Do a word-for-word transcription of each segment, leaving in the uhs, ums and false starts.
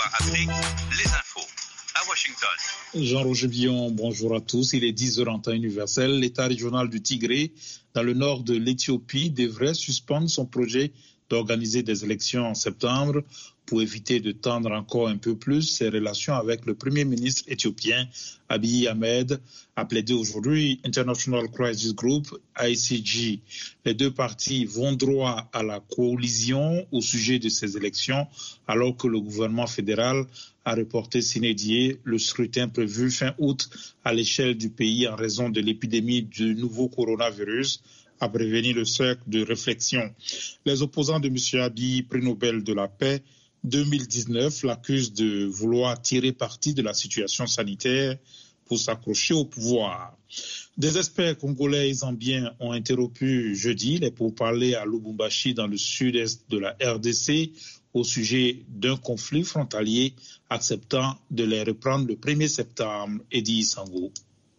Soir Afrique, les infos à Washington. Jean-Roger Billon, bonjour à tous. Il est dix heures en temps universel. L'État régional du Tigré, dans le nord de l'Éthiopie, devrait suspendre son projet d'organiser des élections en septembre pour éviter de tendre encore un peu plus ses relations avec le Premier ministre éthiopien Abiy Ahmed, a plaidé aujourd'hui International Crisis Group, I C G. Les deux partis vont droit à la coalition au sujet de ces élections, alors que le gouvernement fédéral a reporté sine die le scrutin prévu fin août à l'échelle du pays en raison de l'épidémie du nouveau coronavirus, a prévenu le cercle de réflexion. Les opposants de M. Abiy, prix Nobel de la paix deux mille dix-neuf, l'accusent de vouloir tirer parti de la situation sanitaire pour s'accrocher au pouvoir. Des experts congolais et zambiens ont interrompu jeudi les pourparlers à Lubumbashi dans le sud-est de la R D C au sujet d'un conflit frontalier, acceptant de les reprendre le premier septembre. Edi Sango.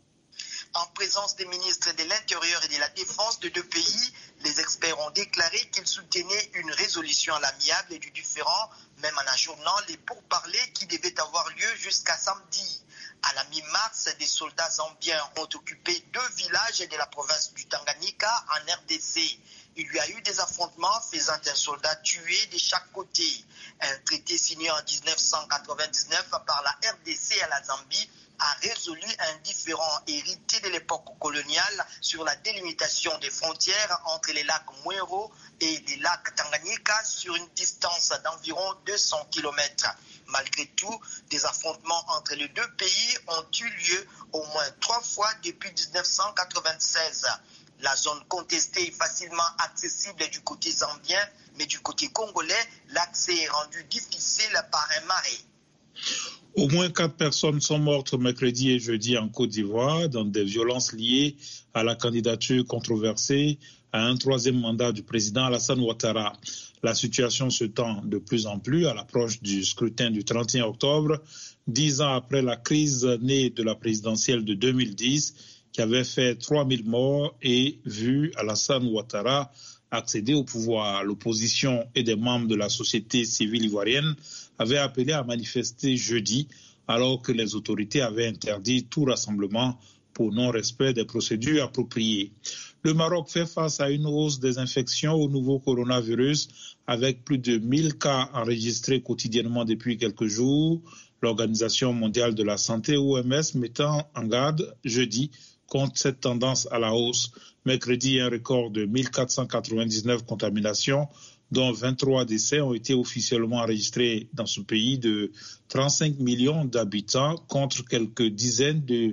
En présence des ministres de l'Intérieur et de la Défense de deux pays, les experts ont déclaré qu'ils soutenaient une résolution à l'amiable du différend, même en ajournant les pourparlers qui devaient avoir lieu jusqu'à samedi. À la mi-mars, des soldats zambiens ont occupé deux villages de la province du Tanganyika en R D C. Il y a eu des affrontements faisant un soldat tué de chaque côté. Un traité signé en dix-neuf cent quatre-vingt-dix-neuf par la R D C à la Zambie a résolu un différend hérité de l'époque coloniale sur la délimitation des frontières entre les lacs Mwero et les lacs Tanganyika sur une distance d'environ deux cents kilomètres. Malgré tout, des affrontements entre les deux pays ont eu lieu au moins trois fois depuis dix-neuf cent quatre-vingt-seize. La zone contestée est facilement accessible du côté zambien, mais du côté congolais, l'accès est rendu difficile par un marais. Au moins quatre personnes sont mortes mercredi et jeudi en Côte d'Ivoire dans des violences liées à la candidature controversée à un troisième mandat du président Alassane Ouattara. La situation se tend de plus en plus à l'approche du scrutin du trente et un octobre, dix ans après la crise née de la présidentielle de deux mille dix, qui avait fait trois mille morts et vu Alassane Ouattara accéder au pouvoir. L'opposition et des membres de la société civile ivoirienne avaient appelé à manifester jeudi, alors que les autorités avaient interdit tout rassemblement pour non-respect des procédures appropriées. Le Maroc fait face à une hausse des infections au nouveau coronavirus, avec plus de mille cas enregistrés quotidiennement depuis quelques jours. L'Organisation mondiale de la santé, O M S, mettant en garde jeudi contre cette tendance à la hausse. Mercredi, un record de mille quatre cent quatre-vingt-dix-neuf contaminations, dont vingt-trois décès ont été officiellement enregistrés dans ce pays de trente-cinq millions d'habitants contre quelques dizaines de,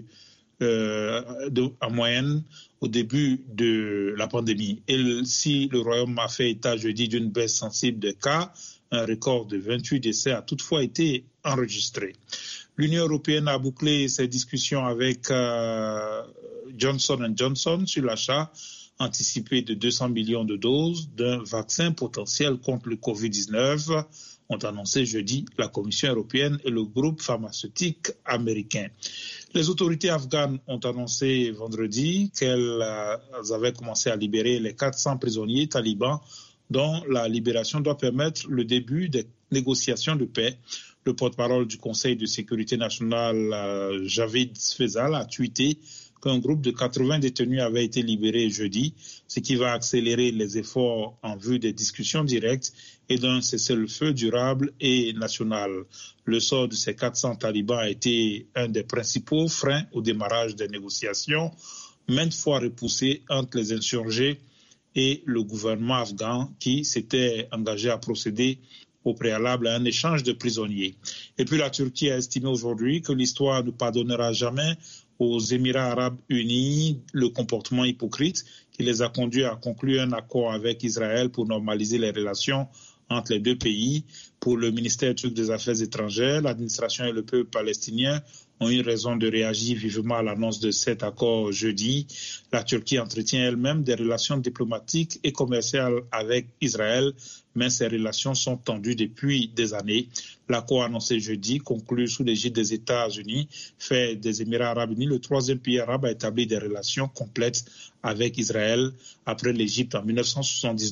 euh, de, en moyenne au début de la pandémie. Et si le Royaume a fait état jeudi d'une baisse sensible des cas, un record de vingt-huit décès a toutefois été enregistré. L'Union européenne a bouclé ses discussions avec euh, Johnson and Johnson sur l'achat anticipé de deux cents millions de doses d'un vaccin potentiel contre le covid dix-neuf, ont annoncé jeudi la Commission européenne et le groupe pharmaceutique américain. Les autorités afghanes ont annoncé vendredi qu'elles avaient commencé à libérer les quatre cents prisonniers talibans dont la libération doit permettre le début des négociations de paix. Le porte-parole du Conseil de sécurité nationale, Javid Fezal, a tweeté qu'un groupe de quatre-vingts détenus avait été libéré jeudi, ce qui va accélérer les efforts en vue des discussions directes et d'un cessez-le-feu durable et national. Le sort de ces quatre cents talibans a été un des principaux freins au démarrage des négociations, maintes fois repoussées entre les insurgés et le gouvernement afghan qui s'était engagé à procéder au préalable à un échange de prisonniers. Et puis la Turquie a estimé aujourd'hui que l'histoire ne pardonnera jamais aux Émirats arabes unis le comportement hypocrite qui les a conduits à conclure un accord avec Israël pour normaliser les relations entre les deux pays. Pour le ministère turc des Affaires étrangères, l'administration et le peuple palestinien ont eu raison de réagir vivement à l'annonce de cet accord jeudi. La Turquie entretient elle-même des relations diplomatiques et commerciales avec Israël, mais ces relations sont tendues depuis des années. L'accord annoncé jeudi, conclu sous l'égide des États-Unis, fait des Émirats arabes unis le troisième pays arabe à établir des relations complètes avec Israël après l'Égypte en mille neuf cent soixante-dix-neuf.